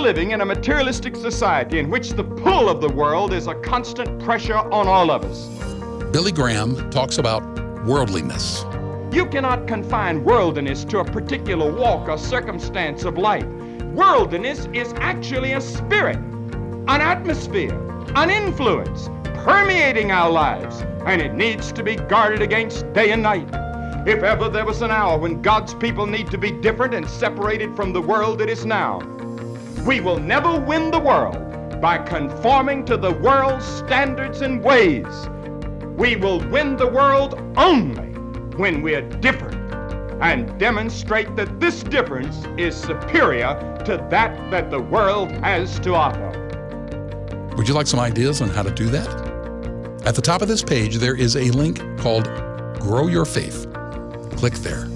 living in a materialistic society in which the pull of the world is a constant pressure on all of us. Billy Graham talks about worldliness. You cannot confine worldliness to a particular walk or circumstance of life. Worldliness is actually a spirit, an atmosphere, an influence permeating our lives, and it needs to be guarded against day and night. If ever there was an hour when God's people need to be different and separated from the world, it is now. We will never win the world by conforming to the world's standards and ways. We will win the world only when we're different and demonstrate that this difference is superior to that the world has to offer. Would you like some ideas on how to do that? At the top of this page, there is a link called Grow Your Faith. Click there.